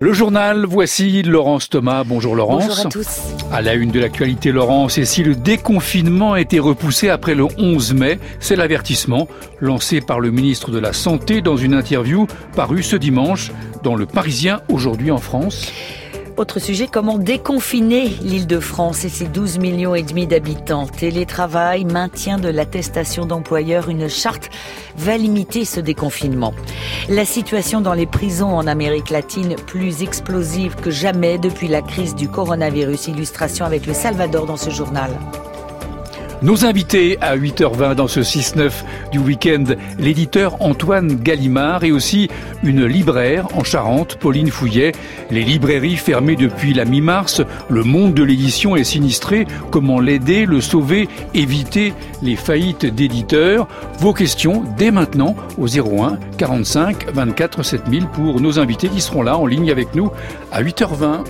Le journal, voici Laurence Thomas. Bonjour Laurence. Bonjour à tous. À la une de l'actualité, Laurence, et si le déconfinement a été repoussé après le 11 mai, c'est l'avertissement lancé par le ministre de la Santé dans une interview parue ce dimanche dans Le Parisien aujourd'hui en France. Autre sujet, comment déconfiner l'Île-de-France et ses 12 millions et demi d'habitants. Télétravail, maintien de l'attestation d'employeur, une charte va limiter ce déconfinement. La situation dans les prisons en Amérique latine plus explosive que jamais depuis la crise du coronavirus. Illustration avec le Salvador dans ce journal. Nos invités à 8h20 dans ce 6-9 du week-end, l'éditeur Antoine Gallimard et aussi une libraire en Charente, Pauline Fouillet. Les librairies fermées depuis la mi-mars, le monde de l'édition est sinistré. Comment l'aider, le sauver, éviter les faillites d'éditeurs? Vos questions dès maintenant au 01 45 24 7000 pour nos invités qui seront là en ligne avec nous à 8h20.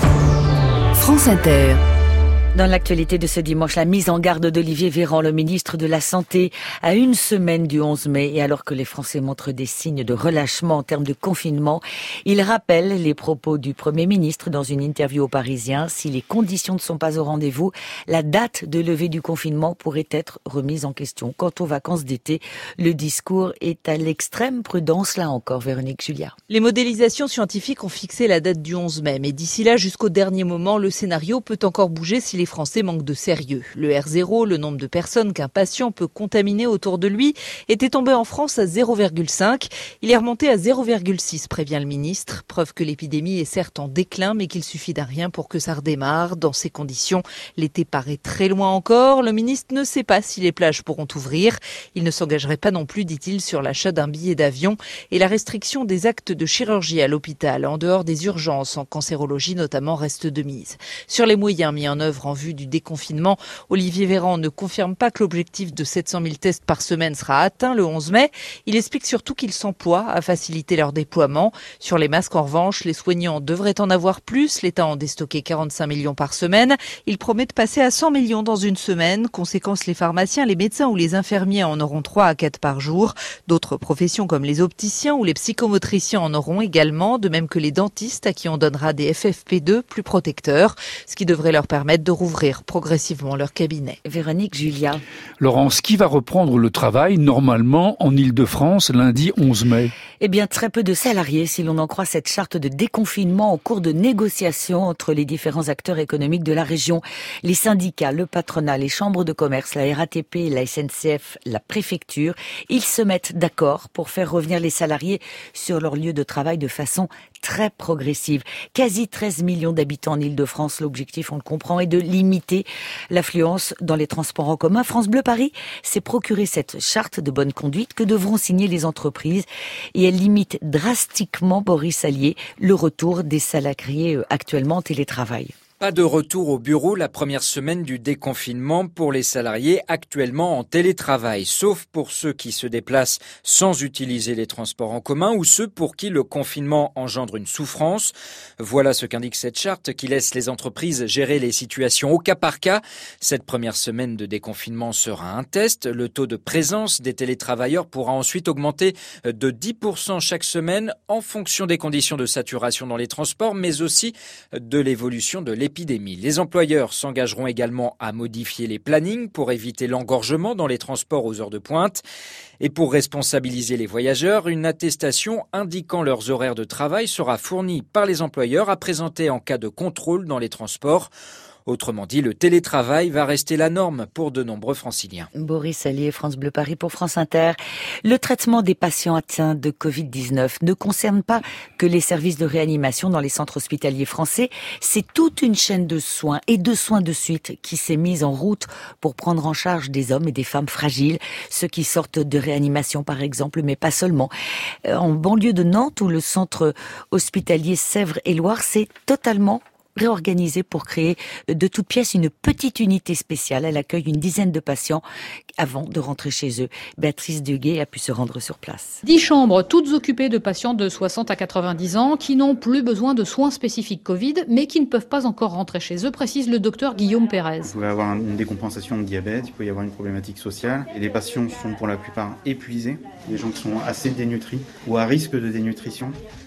France Inter. Dans l'actualité de ce dimanche, la mise en garde d'Olivier Véran, le ministre de la Santé, à une semaine du 11 mai. Et alors que les Français montrent des signes de relâchement en termes de confinement, il rappelle les propos du Premier ministre dans une interview aux Parisiens. Si les conditions ne sont pas au rendez-vous, la date de levée du confinement pourrait être remise en question. Quant aux vacances d'été, le discours est à l'extrême prudence, là encore, Véronique Julia. Les modélisations scientifiques ont fixé la date du 11 mai. Mais d'ici là, jusqu'au dernier moment, le scénario peut encore bouger si les Français manquent de sérieux. Le R0, le nombre de personnes qu'un patient peut contaminer autour de lui, était tombé en France à 0,5. Il est remonté à 0,6, prévient le ministre. Preuve que l'épidémie est certes en déclin, mais qu'il suffit d'un rien pour que ça redémarre. Dans ces conditions, l'été paraît très loin encore. Le ministre ne sait pas si les plages pourront ouvrir. Il ne s'engagerait pas non plus, dit-il, sur l'achat d'un billet d'avion et la restriction des actes de chirurgie à l'hôpital. En dehors des urgences, en cancérologie notamment, reste de mise. Sur les moyens mis en œuvre en vue du déconfinement, Olivier Véran ne confirme pas que l'objectif de 700 000 tests par semaine sera atteint le 11 mai. Il explique surtout qu'il s'emploie à faciliter leur déploiement. Sur les masques, en revanche, les soignants devraient en avoir plus. L'État en déstocké 45 millions par semaine. Il promet de passer à 100 millions dans une semaine. Conséquence, les pharmaciens, les médecins ou les infirmiers en auront 3 à 4 par jour. D'autres professions comme les opticiens ou les psychomotriciens en auront également, de même que les dentistes à qui on donnera des FFP2 plus protecteurs, ce qui devrait leur permettre de rouvrir progressivement leur cabinet. Véronique Julia. Laurence, qui va reprendre le travail normalement en Île-de-France lundi 11 mai? Eh bien, très peu de salariés, si l'on en croit cette charte de déconfinement en cours de négociation entre les différents acteurs économiques de la région. Les syndicats, le patronat, les chambres de commerce, la RATP, la SNCF, la préfecture, ils se mettent d'accord pour faire revenir les salariés sur leur lieu de travail de façon très progressive. Quasi 13 millions d'habitants en Île-de-France. L'objectif, on le comprend, est de limiter l'affluence dans les transports en commun. France Bleu Paris s'est procuré cette charte de bonne conduite que devront signer les entreprises et elle limite drastiquement, Boris Allier, le retour des salariés actuellement en télétravail. Pas de retour au bureau la première semaine du déconfinement pour les salariés actuellement en télétravail, sauf pour ceux qui se déplacent sans utiliser les transports en commun ou ceux pour qui le confinement engendre une souffrance. Voilà ce qu'indique cette charte qui laisse les entreprises gérer les situations au cas par cas. Cette première semaine de déconfinement sera un test. Le taux de présence des télétravailleurs pourra ensuite augmenter de 10% chaque semaine en fonction des conditions de saturation dans les transports, mais aussi de l'évolution de l'épidémie. Les employeurs s'engageront également à modifier les plannings pour éviter l'engorgement dans les transports aux heures de pointe. Et pour responsabiliser les voyageurs, une attestation indiquant leurs horaires de travail sera fournie par les employeurs à présenter en cas de contrôle dans les transports. Autrement dit, le télétravail va rester la norme pour de nombreux franciliens. Boris Allier, France Bleu Paris pour France Inter. Le traitement des patients atteints de Covid-19 ne concerne pas que les services de réanimation dans les centres hospitaliers français. C'est toute une chaîne de soins et de soins de suite qui s'est mise en route pour prendre en charge des hommes et des femmes fragiles, ceux qui sortent de réanimation par exemple, mais pas seulement. En banlieue de Nantes, où le centre hospitalier Sèvres et Loire s'est totalement réorganisée pour créer de toutes pièces une petite unité spéciale. Elle accueille une dizaine de patients avant de rentrer chez eux. Béatrice Duguay a pu se rendre sur place. 10 chambres, toutes occupées de patients de 60 à 90 ans qui n'ont plus besoin de soins spécifiques Covid, mais qui ne peuvent pas encore rentrer chez eux, précise le docteur Guillaume Pérez. Vous pouvez avoir une décompensation de diabète, il peut y avoir une problématique sociale. Et les patients sont pour la plupart épuisés, des gens qui sont assez dénutris ou à risque de dénutrition.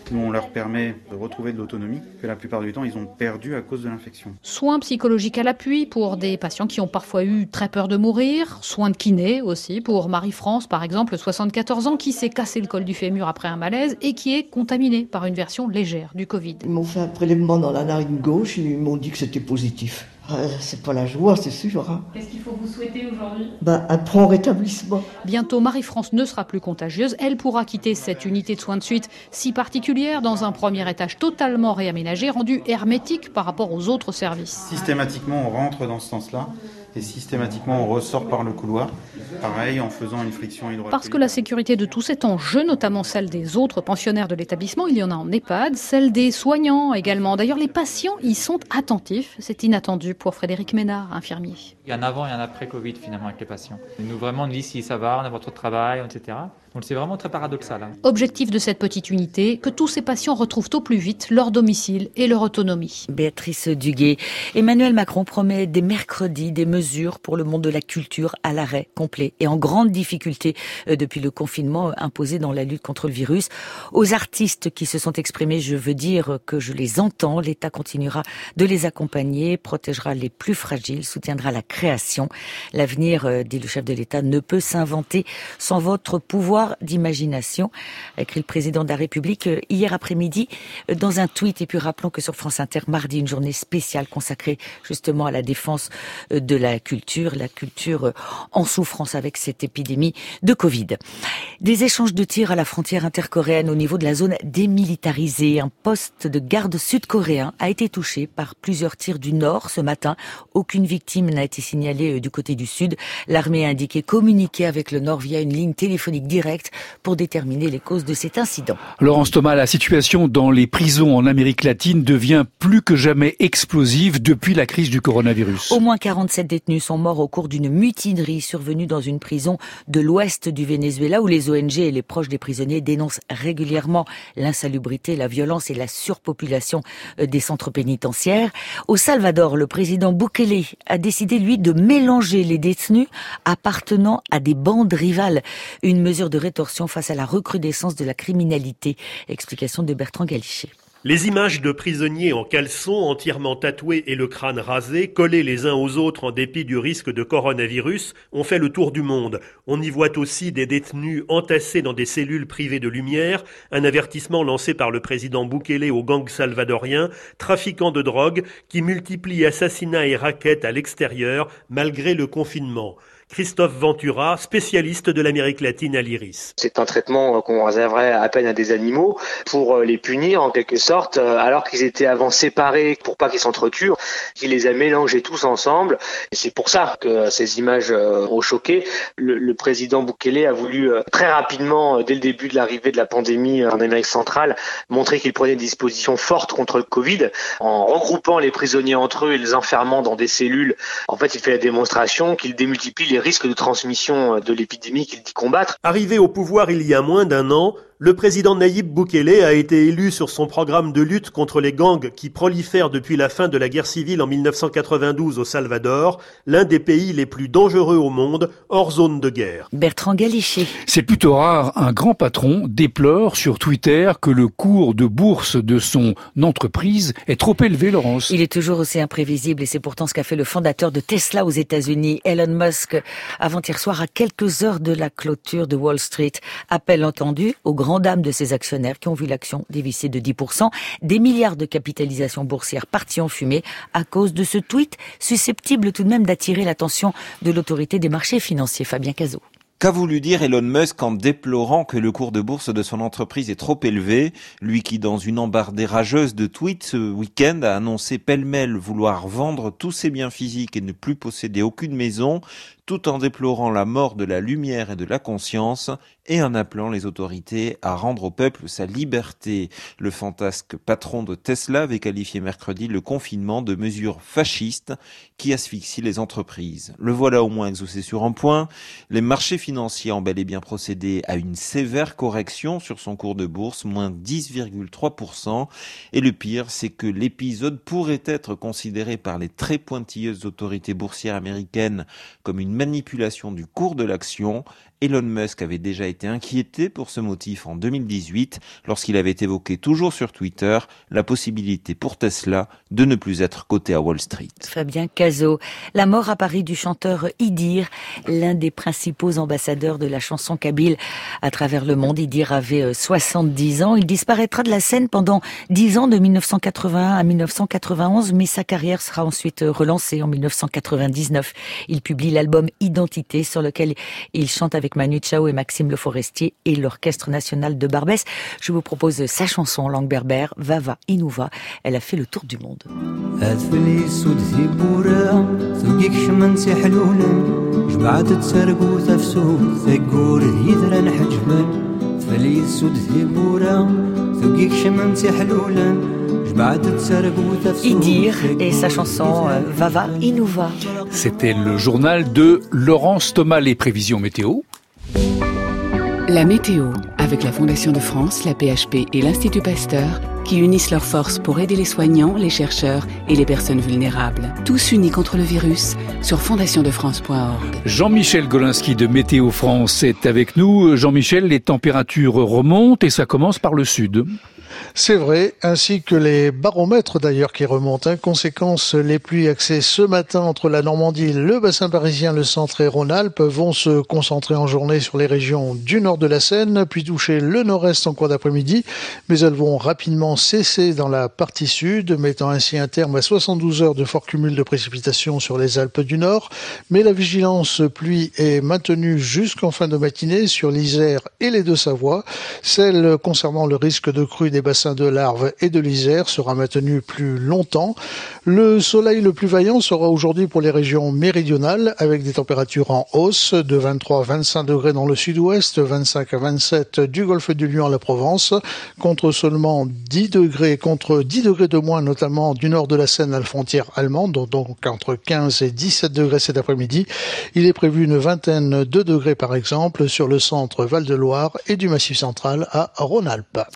Nous, on leur permet de retrouver de l'autonomie que la plupart du temps, ils ont perdu à cause de l'infection. Soins psychologiques à l'appui pour des patients qui ont parfois eu très peur de mourir. Soins de kiné aussi pour Marie-France, par exemple, 74 ans, qui s'est cassé le col du fémur après un malaise et qui est contaminée par une version légère du Covid. Ils m'ont fait un prélèvement dans la narine gauche et ils m'ont dit que c'était positif. C'est pas la joie, c'est sûr. Hein. Qu'est-ce qu'il faut vous souhaiter aujourd'hui ? Un prompt rétablissement. Bientôt, Marie-France ne sera plus contagieuse. Elle pourra quitter cette unité de soins de suite si particulière dans un premier étage totalement réaménagé, rendu hermétique par rapport aux autres services. Systématiquement, on rentre dans ce sens-là et systématiquement, on ressort par le couloir. Pareil, en faisant une friction hydroalcoolique. Parce que la sécurité de tous est en jeu, notamment celle des autres pensionnaires de l'établissement. Il y en a en EHPAD, celle des soignants également. D'ailleurs, les patients y sont attentifs. C'est inattendu pour Frédéric Ménard, infirmier. Il y a un avant et un après Covid finalement avec les patients. Ils nous disent si ça va, on a votre travail, etc. Donc c'est vraiment très paradoxal. Hein. Objectif de cette petite unité, que tous ces patients retrouvent au plus vite leur domicile et leur autonomie. Béatrice Duguet. Emmanuel Macron promet dès mercredi des mesures pour le monde de la culture à l'arrêt complet et en grande difficulté depuis le confinement imposé dans la lutte contre le virus. Aux artistes qui se sont exprimés, je veux dire que je les entends. L'État continuera de les accompagner, protégera les plus fragiles, soutiendra la création. L'avenir, dit le chef de l'État, ne peut s'inventer sans votre pouvoir d'imagination, a écrit le président de la République hier après-midi dans un tweet. Et puis rappelons que sur France Inter, mardi, une journée spéciale consacrée justement à la défense de la culture en souffrance avec cette épidémie de Covid. Des échanges de tirs à la frontière intercoréenne au niveau de la zone démilitarisée. Un poste de garde sud-coréen a été touché par plusieurs tirs du nord ce matin. Aucune victime n'a été signalée du côté du sud. L'armée a indiqué communiquer avec le nord via une ligne téléphonique directe pour déterminer les causes de cet incident. Laurence Thomas, la situation dans les prisons en Amérique latine devient plus que jamais explosive depuis la crise du coronavirus. Au moins 47 détenus sont morts au cours d'une mutinerie survenue dans une prison de l'ouest du Venezuela où les ONG et les proches des prisonniers dénoncent régulièrement l'insalubrité, la violence et la surpopulation des centres pénitentiaires. Au Salvador, le président Bukele a décidé, lui, de mélanger les détenus appartenant à des bandes rivales. Une mesure de rétorsion face à la recrudescence de la criminalité. Explication de Bertrand Galichet. Les images de prisonniers en caleçon, entièrement tatoués et le crâne rasé, collés les uns aux autres en dépit du risque de coronavirus, ont fait le tour du monde. On y voit aussi des détenus entassés dans des cellules privées de lumière, un avertissement lancé par le président Bukele aux gangs salvadoriens, trafiquants de drogue, qui multiplient assassinats et rackets à l'extérieur malgré le confinement. Christophe Ventura, spécialiste de l'Amérique latine à l'IRIS. C'est un traitement qu'on réserverait à peine à des animaux pour les punir en quelque sorte, alors qu'ils étaient avant séparés pour pas qu'ils s'entretuent. Il les a mélangés tous ensemble. Et c'est pour ça que ces images ont choqué. Le président Bukele a voulu très rapidement, dès le début de l'arrivée de la pandémie en Amérique centrale, montrer qu'il prenait des dispositions fortes contre le Covid. En regroupant les prisonniers entre eux et les enfermant dans des cellules, en fait, il fait la démonstration qu'il démultiplie les risques de transmission de l'épidémie qu'il dit combattre. Arrivé au pouvoir il y a moins d'un an, le président Nayib Bukele a été élu sur son programme de lutte contre les gangs qui prolifèrent depuis la fin de la guerre civile en 1992 au Salvador, l'un des pays les plus dangereux au monde, hors zone de guerre. Bertrand Galichet. C'est plutôt rare. Un grand patron déplore sur Twitter que le cours de bourse de son entreprise est trop élevé, Laurence. Il est toujours aussi imprévisible et c'est pourtant ce qu'a fait le fondateur de Tesla aux États-Unis, Elon Musk, avant-hier soir à quelques heures de la clôture de Wall Street. Appel entendu aux grandes dames de ses actionnaires qui ont vu l'action dévisser de 10%. Des milliards de capitalisation boursière partis en fumée à cause de ce tweet susceptible tout de même d'attirer l'attention de l'autorité des marchés financiers. Fabien Cazot. Qu'a voulu dire Elon Musk en déplorant que le cours de bourse de son entreprise est trop élevé? Lui qui, dans une embardée rageuse de tweets ce week-end, a annoncé pêle-mêle vouloir vendre tous ses biens physiques et ne plus posséder aucune maison, tout en déplorant la mort de la lumière et de la conscience et en appelant les autorités à rendre au peuple sa liberté. Le fantasque patron de Tesla avait qualifié mercredi le confinement de mesure fasciste qui asphyxie les entreprises. Le voilà au moins exaucé sur un point. Les marchés financiers ont bel et bien procédé à une sévère correction sur son cours de bourse, moins 10,3%. Et le pire, c'est que l'épisode pourrait être considéré par les très pointilleuses autorités boursières américaines comme une manipulation du cours de l'action Elon Musk avait déjà été inquiété pour ce motif en 2018 lorsqu'il avait évoqué toujours sur Twitter la possibilité pour Tesla de ne plus être coté à Wall Street. Fabien Cazot. La mort à Paris du chanteur Idir, l'un des principaux ambassadeurs de la chanson kabyle à travers le monde. Idir avait 70 ans. Il disparaîtra de la scène pendant 10 ans de 1981 à 1991, mais sa carrière sera ensuite relancée en 1999. Il publie l'album Identité sur lequel il chante avec Manu Chao et Maxime Le Forestier et l'Orchestre National de Barbès. Je vous propose sa chanson en langue berbère, Vava Inouva. Elle a fait le tour du monde. Idir et sa chanson Vava Inouva. C'était le journal de Laurence Thomas. Les prévisions météo. La météo, avec la Fondation de France, la PHP et l'Institut Pasteur, qui unissent leurs forces pour aider les soignants, les chercheurs et les personnes vulnérables. Tous unis contre le virus sur fondationdefrance.org. Jean-Michel Golinski de Météo France est avec nous. Jean-Michel, les températures remontent et ça commence par le sud. C'est vrai, ainsi que les baromètres d'ailleurs qui remontent. Conséquence, les pluies axées ce matin entre la Normandie, le bassin parisien, le centre et Rhône-Alpes vont se concentrer en journée sur les régions du nord de la Seine, puis toucher le nord-est en cours d'après-midi, mais elles vont rapidement cesser dans la partie sud, mettant ainsi un terme à 72 heures de fort cumul de précipitations sur les Alpes du Nord. Mais la vigilance pluie est maintenue jusqu'en fin de matinée sur l'Isère et les Deux-Savoies. Celle concernant le risque de crue des bassins de l'Arve et de l'Isère sera maintenu plus longtemps. Le soleil le plus vaillant sera aujourd'hui pour les régions méridionales avec des températures en hausse de 23 à 25 degrés dans le sud-ouest, 25 à 27 du golfe du Lion à la Provence, contre 10 degrés de moins notamment du nord de la Seine à la frontière allemande, donc entre 15 et 17 degrés cet après-midi. Il est prévu une vingtaine de degrés par exemple sur le centre Val-de-Loire et du Massif central à Rhône-Alpes.